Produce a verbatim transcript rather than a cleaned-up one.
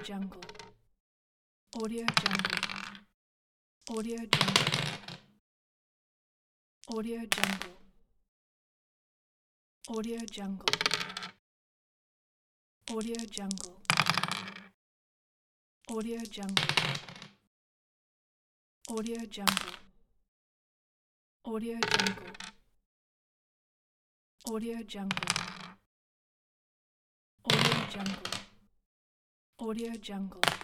Jungle. Audio Jungle. Audio Jungle. Audio Jungle. Audio Jungle. Audio Jungle. Audio Jungle. Audio Jungle. Audio Jungle. Audio Jungle. Audio Jungle. Audio Jungle.